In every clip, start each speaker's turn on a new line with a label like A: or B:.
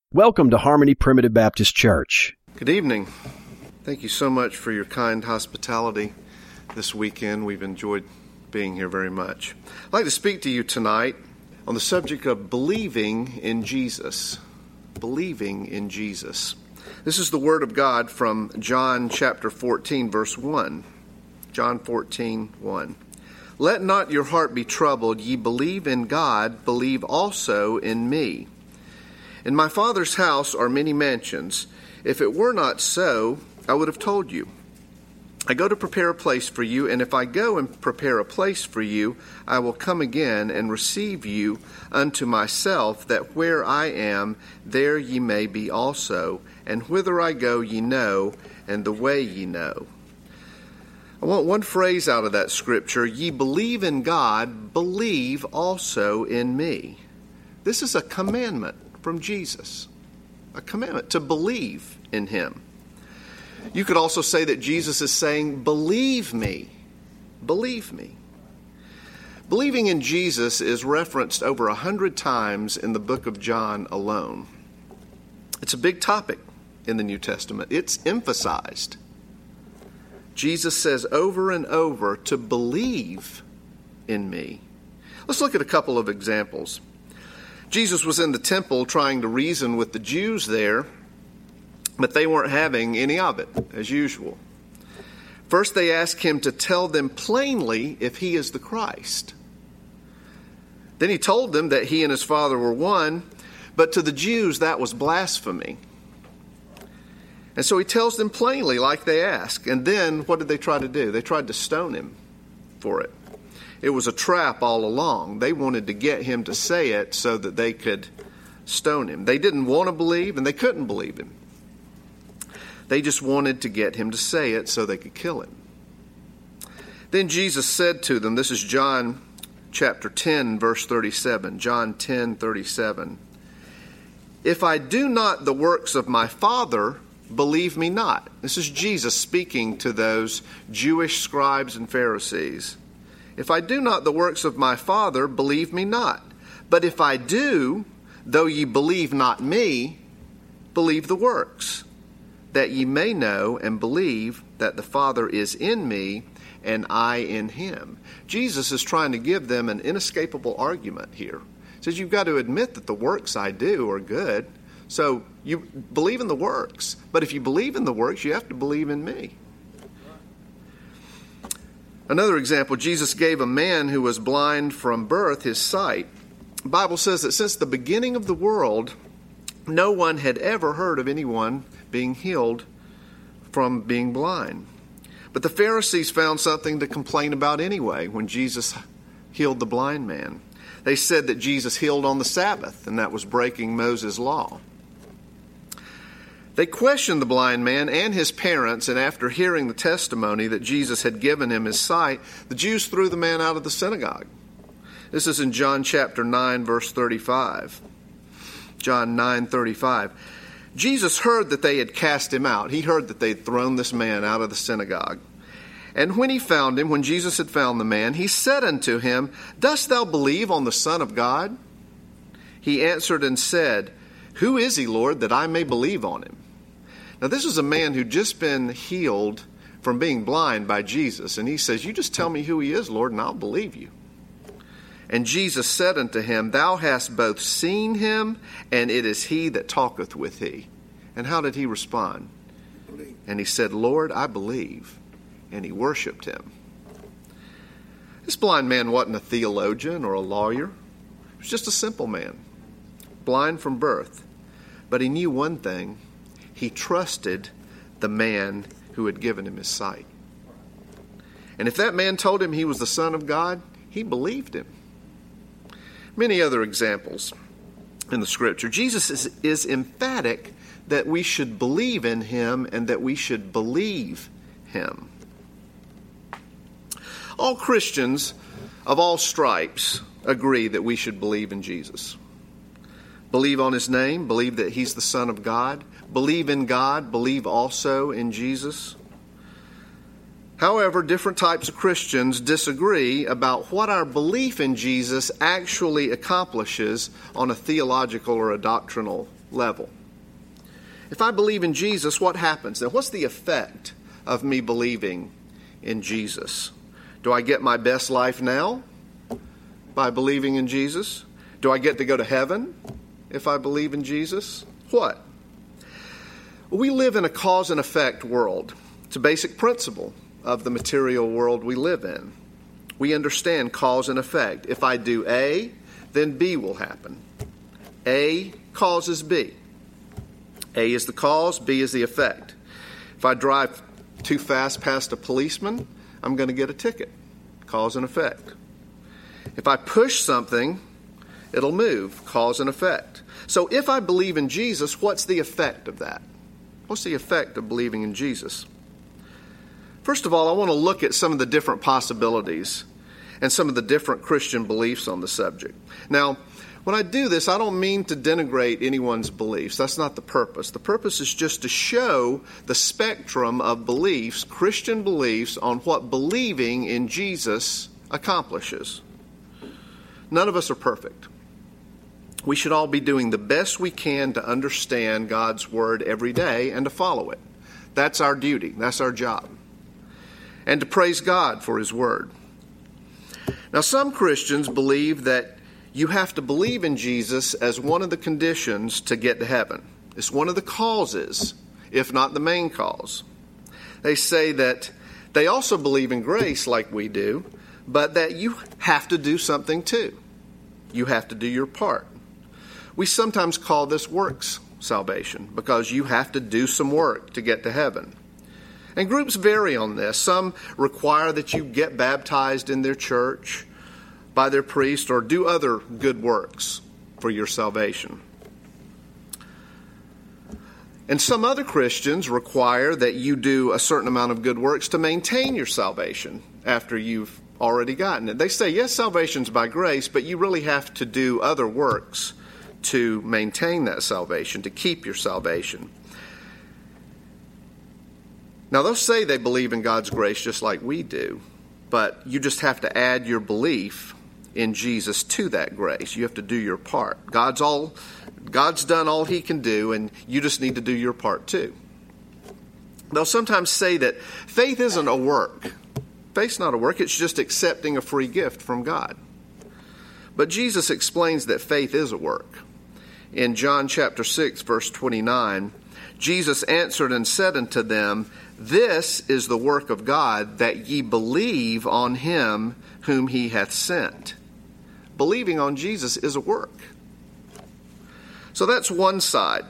A: Welcome to Harmony Primitive Baptist Church.
B: Good evening. Thank you so much for your kind hospitality this weekend. We've enjoyed being here very much. I'd like to speak to you tonight on the subject of believing in Jesus. Believing in Jesus. This is the Word of God from John chapter 14, verse 1. John 14, 1. Let not your heart be troubled. Ye believe in God, believe also in me. In my Father's house are many mansions. If it were not so, I would have told you. I go to prepare a place for you, and if I go and prepare a place for you, I will come again and receive you unto myself, that where I am, there ye may be also. And whither I go ye know, and the way ye know. I want one phrase out of that scripture. Ye believe in God, believe also in me. This is a commandment from Jesus, a commandment to believe in him. You could also say that Jesus is saying, believe me, believe me. Believing in Jesus is referenced over 100 times in the book of John alone. It's a big topic in the New Testament. It's emphasized. Jesus says over and over to believe in me. Let's look at a couple of examples. Jesus was in the temple trying to reason with the Jews there, but they weren't having any of it, as usual. First, they asked him to tell them plainly if he is the Christ. Then he told them that he and his Father were one, but to the Jews that was blasphemy. And so he tells them plainly, like they ask. And then, what did they try to do? They tried to stone him for it. It was a trap all along. They wanted to get him to say it so that they could stone him. They didn't want to believe, and they couldn't believe him. They just wanted to get him to say it so they could kill him. Then Jesus said to them, this is John chapter 10, verse 37, John 10, 37. If I do not the works of my Father, believe me not. This is Jesus speaking to those Jewish scribes and Pharisees. If I do not the works of my Father, believe me not. But if I do, though ye believe not me, believe the works, that ye may know and believe that the Father is in me and I in him. Jesus is trying to give them an inescapable argument here. He says you've got to admit that the works I do are good. So you believe in the works. But if you believe in the works, you have to believe in me. Another example, Jesus gave a man who was blind from birth his sight. The Bible says that since the beginning of the world, no one had ever heard of anyone being healed from being blind. But the Pharisees found something to complain about anyway when Jesus healed the blind man. They said that Jesus healed on the Sabbath, and that was breaking Moses' law. They questioned the blind man and his parents, and after hearing the testimony that Jesus had given him his sight, the Jews threw the man out of the synagogue. This is in John chapter 9, verse 35. John 9:35. Jesus heard that they had cast him out. He heard that they had thrown this man out of the synagogue. And when he found him, when Jesus had found the man, he said unto him, Dost thou believe on the Son of God? He answered and said, Who is he, Lord, that I may believe on him? Now, this was a man who'd just been healed from being blind by Jesus. And he says, You just tell me who he is, Lord, and I'll believe you. And Jesus said unto him, Thou hast both seen him, and it is he that talketh with thee. And how did he respond? And he said, Lord, I believe. And he worshiped him. This blind man wasn't a theologian or a lawyer. He was just a simple man, blind from birth. But he knew one thing. He trusted the man who had given him his sight. And if that man told him he was the Son of God, he believed him. Many other examples in the Scripture. Jesus is emphatic that we should believe in him and that we should believe him. All Christians of all stripes agree that we should believe in Jesus. Believe on his name, believe that he's the Son of God, believe in God, believe also in Jesus. However, different types of Christians disagree about what our belief in Jesus actually accomplishes on a theological or a doctrinal level. If I believe in Jesus, what happens then? What's the effect of me believing in Jesus? Do I get my best life now by believing in Jesus? Do I get to go to heaven if I believe in Jesus? What? We live in a cause and effect world. It's a basic principle of the material world we live in. We understand cause and effect. If I do A, then B will happen. A causes B. A is the cause, B is the effect. If I drive too fast past a policeman, I'm going to get a ticket. Cause and effect. If I push something, it'll move. Cause and effect. So if I believe in Jesus, what's the effect of that? What's the effect of believing in Jesus? First of all, I want to look at some of the different possibilities and some of the different Christian beliefs on the subject. Now, when I do this, I don't mean to denigrate anyone's beliefs. That's not the purpose. The purpose is just to show the spectrum of beliefs, Christian beliefs, on what believing in Jesus accomplishes. None of us are perfect. We should all be doing the best we can to understand God's Word every day and to follow it. That's our duty. That's our job. And to praise God for His Word. Now, some Christians believe that you have to believe in Jesus as one of the conditions to get to heaven. It's one of the causes, if not the main cause. They say that they also believe in grace like we do, but that you have to do something too. You have to do your part. We sometimes call this works salvation because you have to do some work to get to heaven. And groups vary on this. Some require that you get baptized in their church by their priest or do other good works for your salvation. And some other Christians require that you do a certain amount of good works to maintain your salvation after you've already gotten it. They say, yes, salvation's by grace, but you really have to do other works to maintain that salvation, to keep your salvation. Now, they'll say they believe in God's grace just like we do, but you just have to add your belief in Jesus to that grace. You have to do your part. God's done all He can do, and you just need to do your part too. They'll sometimes say that faith isn't a work. Faith's not a work. It's just accepting a free gift from God. But Jesus explains that faith is a work. In John chapter 6, verse 29, Jesus answered and said unto them, This is the work of God, that ye believe on Him whom He hath sent. Believing on Jesus is a work. So that's one side.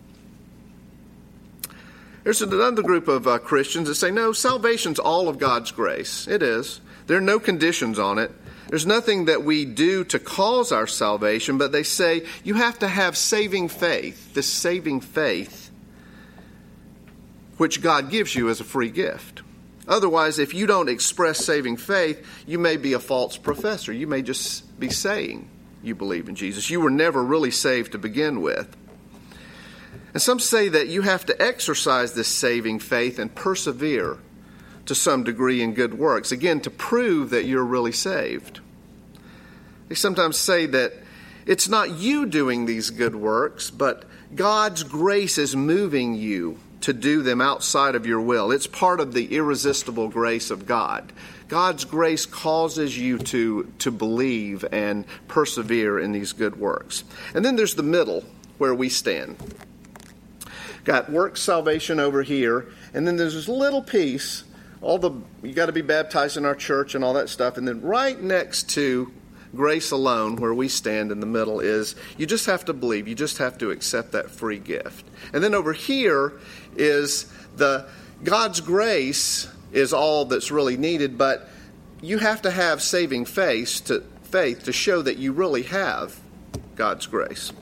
B: There's another group of Christians that say, no, salvation's all of God's grace. It is. There are no conditions on it. There's nothing that we do to cause our salvation, but they say you have to have saving faith, this saving faith, which God gives you as a free gift. Otherwise, if you don't express saving faith, you may be a false professor. You may just be saying you believe in Jesus. You were never really saved to begin with. And some say that you have to exercise this saving faith and persevere to some degree in good works, again, to prove that you're really saved. They sometimes say that it's not you doing these good works, but God's grace is moving you to do them outside of your will. It's part of the irresistible grace of God. God's grace causes you to believe and persevere in these good works. And then there's the middle where we stand. Got works salvation over here, and then there's this little piece, you got to be baptized in our church and all that stuff, and then right next to grace alone, where we stand in the middle, is you just have to believe. You just have to accept that free gift. And then over here is God's grace is all that's really needed, but you have to have saving faith to show that you really have God's grace.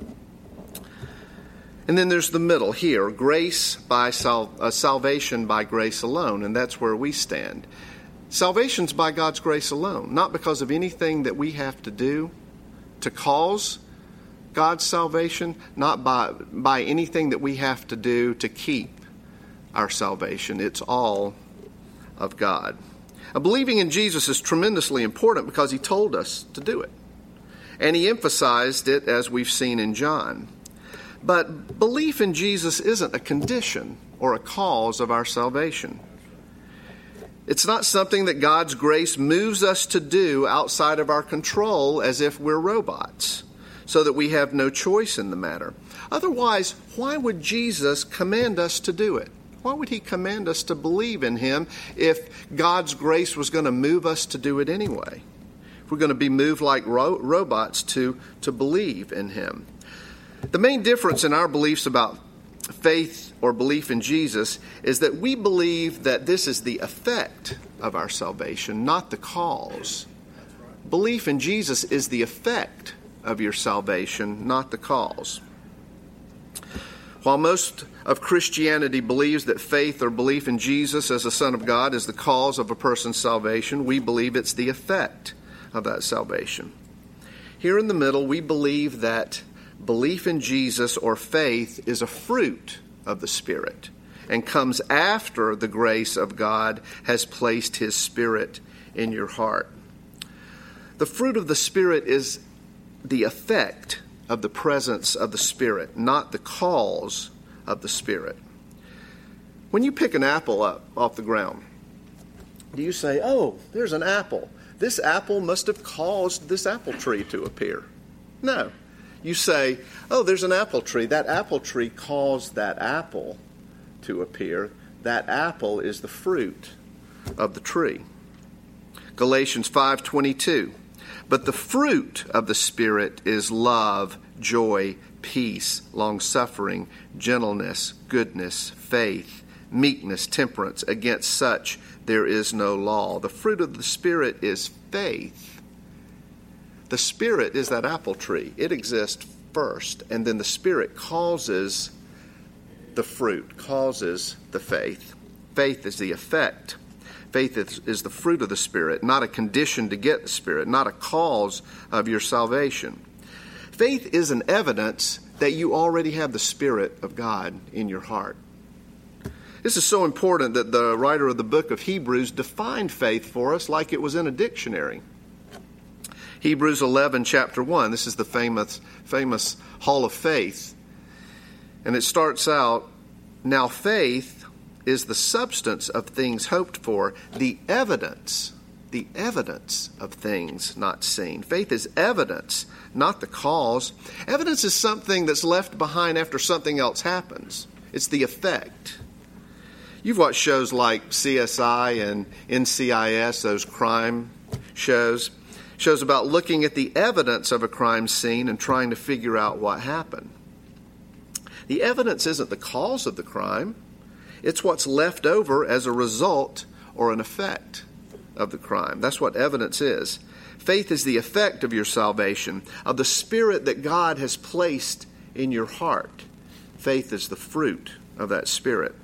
B: And then there's the middle here, grace by salvation by grace alone, and that's where we stand. Salvation's by God's grace alone, not because of anything that we have to do to cause God's salvation, not by anything that we have to do to keep our salvation. It's all of God. Now, believing in Jesus is tremendously important because He told us to do it. And He emphasized it, as we've seen in John. But belief in Jesus isn't a condition or a cause of our salvation. It's not something that God's grace moves us to do outside of our control as if we're robots, so that we have no choice in the matter. Otherwise, why would Jesus command us to do it? Why would he command us to believe in him if God's grace was going to move us to do it anyway? If we're going to be moved like robots to believe in him. The main difference in our beliefs about faith or belief in Jesus is that we believe that this is the effect of our salvation, not the cause. Belief in Jesus is the effect of your salvation, not the cause. While most of Christianity believes that faith or belief in Jesus as the Son of God is the cause of a person's salvation, we believe it's the effect of that salvation. Here in the middle, we believe that belief in Jesus or faith is a fruit of the Spirit and comes after the grace of God has placed his Spirit in your heart. The fruit of the Spirit is the effect of the presence of the Spirit, not the cause of the Spirit. When you pick an apple up off the ground, do you say, "Oh, there's an apple. This apple must have caused this apple tree to appear"? No. You say, "Oh, there's an apple tree. That apple tree caused that apple to appear. That apple is the fruit of the tree." Galatians 5:22. But the fruit of the Spirit is love, joy, peace, long-suffering, gentleness, goodness, faith, meekness, temperance. Against such there is no law. The fruit of the Spirit is faith. The Spirit is that apple tree. It exists first, and then the Spirit causes the fruit, causes the faith. Faith is the effect. Faith is the fruit of the Spirit, not a condition to get the Spirit, not a cause of your salvation. Faith is an evidence that you already have the Spirit of God in your heart. This is so important that the writer of the book of Hebrews defined faith for us like it was in a dictionary. Hebrews 11, chapter 1. This is the famous Hall of Faith. And it starts out, "Now faith is the substance of things hoped for, the evidence of things not seen." Faith is evidence, not the cause. Evidence is something that's left behind after something else happens. It's the effect. You've watched shows like CSI and NCIS, those crime shows about looking at the evidence of a crime scene and trying to figure out what happened. The evidence isn't the cause of the crime. It's what's left over as a result or an effect of the crime. That's what evidence is. Faith is the effect of your salvation, of the Spirit that God has placed in your heart. Faith is the fruit of that Spirit.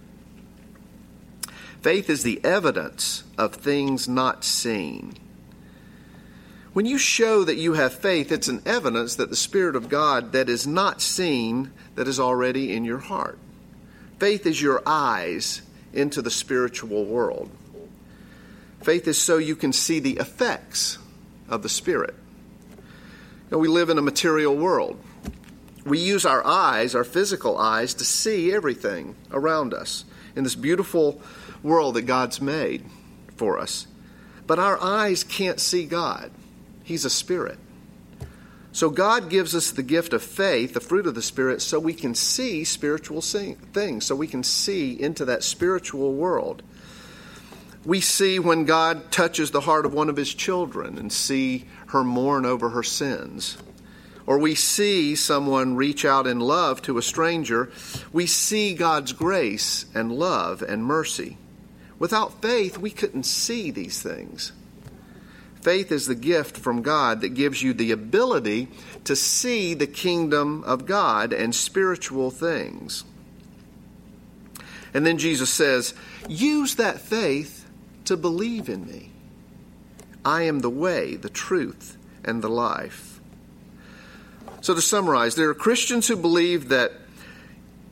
B: Faith is the evidence of things not seen. When you show that you have faith, it's an evidence that the Spirit of God that is not seen, that is already in your heart. Faith is your eyes into the spiritual world. Faith is so you can see the effects of the Spirit. You know, we live in a material world. We use our eyes, our physical eyes, to see everything around us in this beautiful world that God's made for us. But our eyes can't see God. He's a spirit. So God gives us the gift of faith, the fruit of the Spirit, so we can see spiritual things, so we can see into that spiritual world. We see when God touches the heart of one of his children and see her mourn over her sins. Or we see someone reach out in love to a stranger. We see God's grace and love and mercy. Without faith, we couldn't see these things. Faith is the gift from God that gives you the ability to see the kingdom of God and spiritual things. And then Jesus says, use that faith to believe in me. I am the way, the truth, and the life. So to summarize, there are Christians who believe that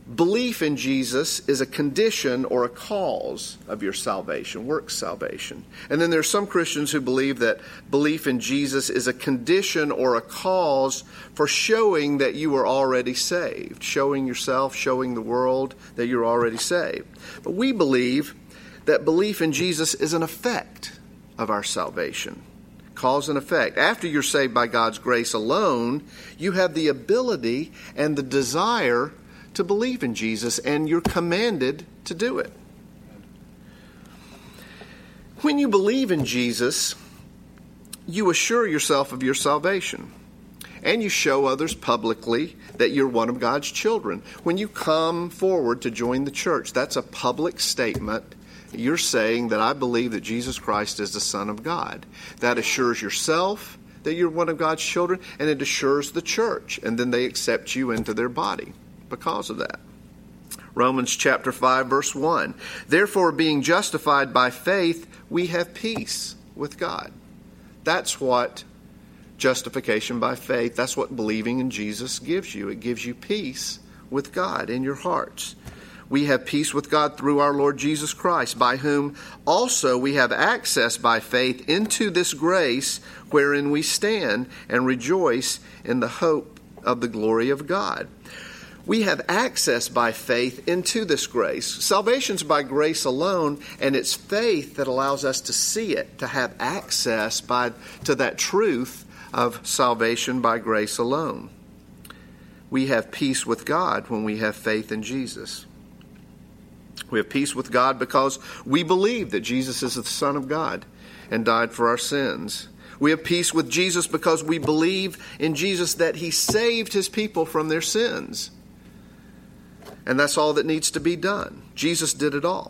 B: Belief in Jesus is a condition or a cause of your salvation, works salvation. And then there's some Christians who believe that belief in Jesus is a condition or a cause for showing that you are already saved, showing yourself, showing the world that you're already saved. But we believe that belief in Jesus is an effect of our salvation. Cause and effect. After you're saved by God's grace alone, you have the ability and the desire to believe in Jesus, and you're commanded to do it. When you believe in Jesus, you assure yourself of your salvation, and you show others publicly that you're one of God's children. When you come forward to join the church, that's a public statement. You're saying that I believe that Jesus Christ is the Son of God. That assures yourself that you're one of God's children, and it assures the church, and then they accept you into their body because of that. Romans chapter 5, verse 1. Therefore, being justified by faith, we have peace with God. That's what justification by faith, that's what believing in Jesus gives you. It gives you peace with God in your hearts. We have peace with God through our Lord Jesus Christ, by whom also we have access by faith into this grace wherein we stand and rejoice in the hope of the glory of God. We have access by faith into this grace. Salvation's by grace alone, and it's faith that allows us to see it, to have access to that truth of salvation by grace alone. We have peace with God when we have faith in Jesus. We have peace with God because we believe that Jesus is the Son of God and died for our sins. We have peace with Jesus because we believe in Jesus that He saved His people from their sins. And that's all that needs to be done. Jesus did it all.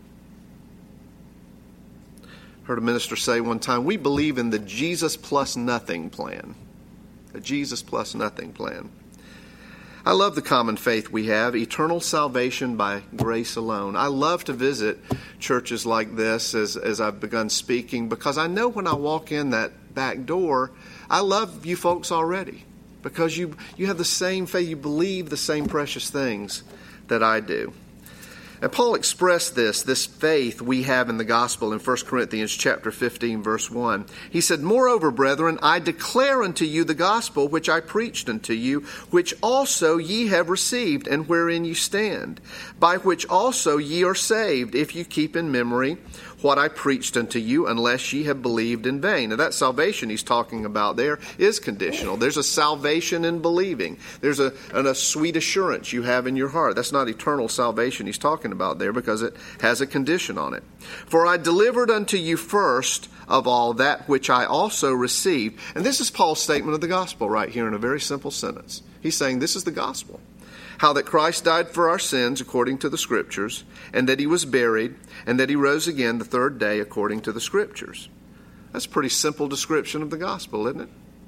B: Heard a minister say one time, we believe in the Jesus plus nothing plan. The Jesus plus nothing plan. I love the common faith we have, eternal salvation by grace alone. I love to visit churches like this as I've begun speaking, because I know when I walk in that back door, I love you folks already, because you have the same faith, you believe the same precious things that I do. And Paul expressed this faith we have in the gospel in 1 Corinthians chapter 15, verse 1. He said, Moreover, brethren, I declare unto you the gospel which I preached unto you, which also ye have received, and wherein you stand, by which also ye are saved, if you keep in memory what I preached unto you, unless ye have believed in vain. Now that salvation he's talking about there is conditional. There's a salvation in believing. There's a sweet assurance you have in your heart. That's not eternal salvation he's talking about there, because it has a condition on it. For I delivered unto you first of all that which I also received. And this is Paul's statement of the gospel right here in a very simple sentence. He's saying this is the gospel. How that Christ died for our sins according to the Scriptures, and that He was buried, and that He rose again the third day according to the Scriptures. That's a pretty simple description of the gospel, isn't it?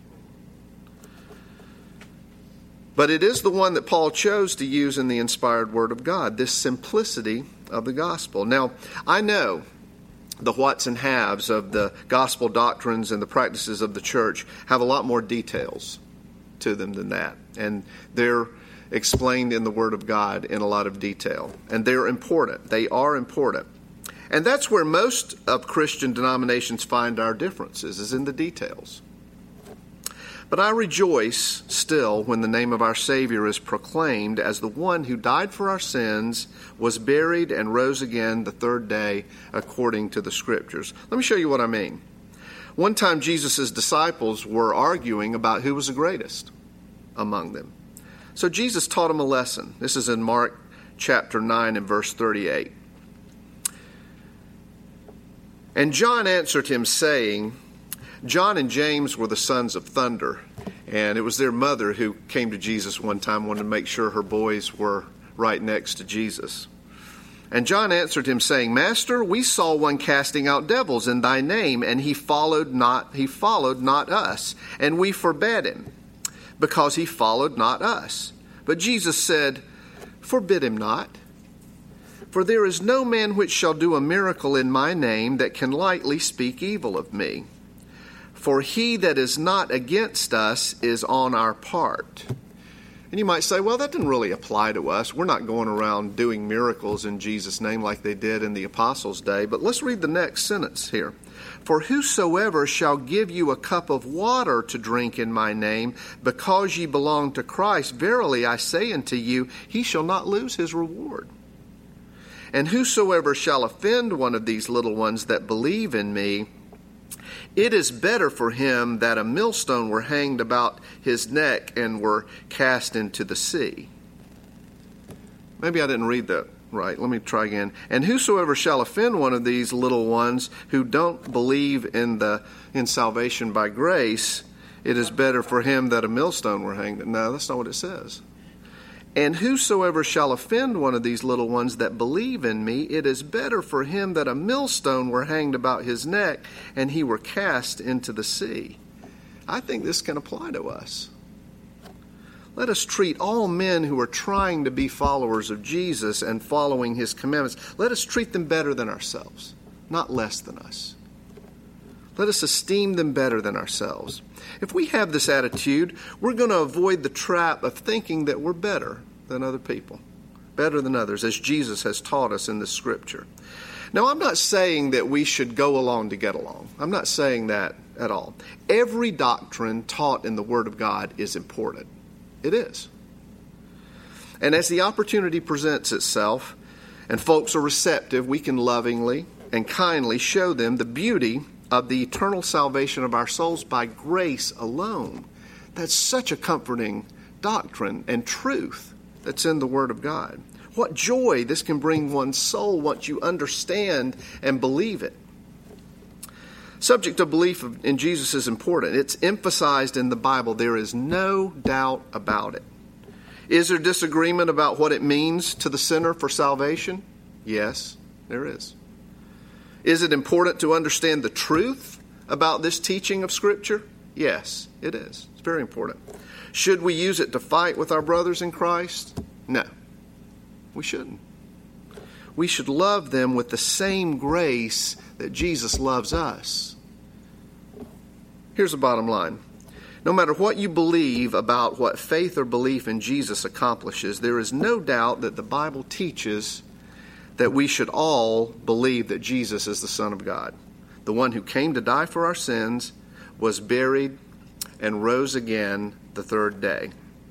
B: But it is the one that Paul chose to use in the inspired Word of God, this simplicity of the gospel. Now, I know the whats and haves of the gospel doctrines and the practices of the church have a lot more details to them than that. And they're explained in the Word of God in a lot of detail. And they're important. They are important. And that's where most of Christian denominations find our differences, is in the details. But I rejoice still when the name of our Savior is proclaimed as the one who died for our sins, was buried, and rose again the third day according to the Scriptures. Let me show you what I mean. One time Jesus' disciples were arguing about who was the greatest among them. So Jesus taught them a lesson. This is in Mark chapter 9 and verse 38. And John answered him, saying, John and James were the sons of thunder, and it was their mother who came to Jesus one time, wanted to make sure her boys were right next to Jesus. And John answered him, saying, Master, we saw one casting out devils in thy name, and he followed not us, and we forbade him, because he followed not us. But Jesus said, Forbid him not. For there is no man which shall do a miracle in my name that can lightly speak evil of me. For he that is not against us is on our part. And you might say, well, that didn't really apply to us. We're not going around doing miracles in Jesus' name like they did in the apostles' day. But let's read the next sentence here. For whosoever shall give you a cup of water to drink in my name, because ye belong to Christ, verily I say unto you, he shall not lose his reward. And whosoever shall offend one of these little ones that believe in me, it is better for him that a millstone were hanged about his neck and were cast into the sea. Maybe I didn't read that right. Let me try again. And whosoever shall offend one of these little ones who don't believe in salvation by grace, it is better for him that a millstone were hanged. No, that's not what it says. And whosoever shall offend one of these little ones that believe in me, it is better for him that a millstone were hanged about his neck and he were cast into the sea. I think this can apply to us. Let us treat all men who are trying to be followers of Jesus and following his commandments, let us treat them better than ourselves, not less than us. Let us esteem them better than ourselves. If we have this attitude, we're going to avoid the trap of thinking that we're better than other people, better than others, as Jesus has taught us in the Scripture. Now, I'm not saying that we should go along to get along. I'm not saying that at all. Every doctrine taught in the Word of God is important. It is. And as the opportunity presents itself and folks are receptive, we can lovingly and kindly show them the beauty of the eternal salvation of our souls by grace alone. That's such a comforting doctrine and truth that's in the Word of God. What joy this can bring one's soul once you understand and believe it. Subject of belief in Jesus is important. It's emphasized in the Bible. There is no doubt about it. Is there disagreement about what it means to the sinner for salvation? Yes, there is. Is it important to understand the truth about this teaching of Scripture? Yes, it is. It's very important. Should we use it to fight with our brothers in Christ? No, we shouldn't. We should love them with the same grace that Jesus loves us. Here's the bottom line. No matter what you believe about what faith or belief in Jesus accomplishes, there is no doubt that the Bible teaches that we should all believe that Jesus is the Son of God, the one who came to die for our sins, was buried, and rose again the third day.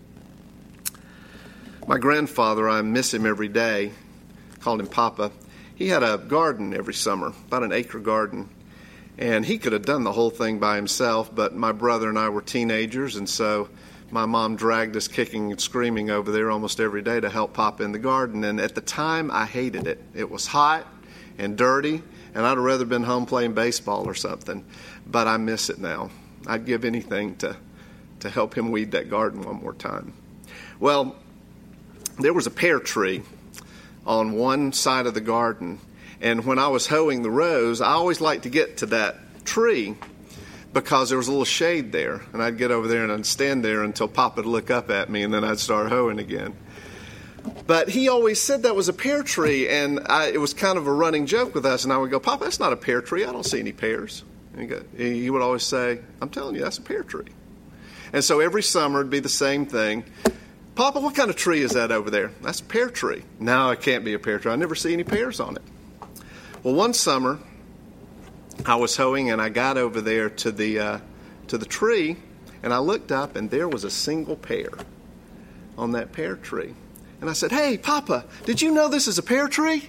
B: My grandfather, I miss him every day, called him Papa. He had a garden every summer, about an acre garden, and he could have done the whole thing by himself, but my brother and I were teenagers, and so my mom dragged us kicking and screaming over there almost every day to help Papa in the garden. And at the time, I hated it. It was hot and dirty, and I'd have rather been home playing baseball or something. But I miss it now. I'd give anything to help him weed that garden one more time. Well, there was a pear tree on one side of the garden. And when I was hoeing the rows, I always liked to get to that tree because there was a little shade there. And I'd get over there and I'd stand there until Papa would look up at me, and then I'd start hoeing again. But he always said that was a pear tree, and it was kind of a running joke with us. And I would go, Papa, that's not a pear tree. I don't see any pears. And he would always say, I'm telling you, that's a pear tree. And so every summer it'd be the same thing. Papa, what kind of tree is that over there? That's a pear tree. No, it can't be a pear tree. I never see any pears on it. Well, one summer I was hoeing, and I got over there to the tree, and I looked up, and there was a single pear on that pear tree. And I said, hey, Papa, did you know this is a pear tree?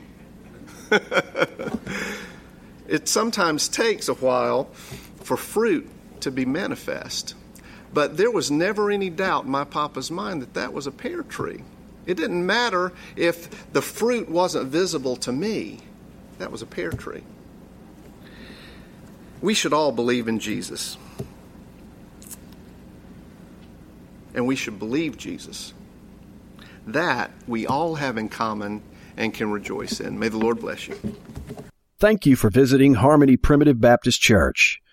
B: It sometimes takes a while for fruit to be manifest. But there was never any doubt in my Papa's mind that that was a pear tree. It didn't matter if the fruit wasn't visible to me. That was a pear tree. We should all believe in Jesus. And we should believe Jesus. That we all have in common and can rejoice in. May the Lord bless you.
A: Thank you for visiting Harmony Primitive Baptist Church.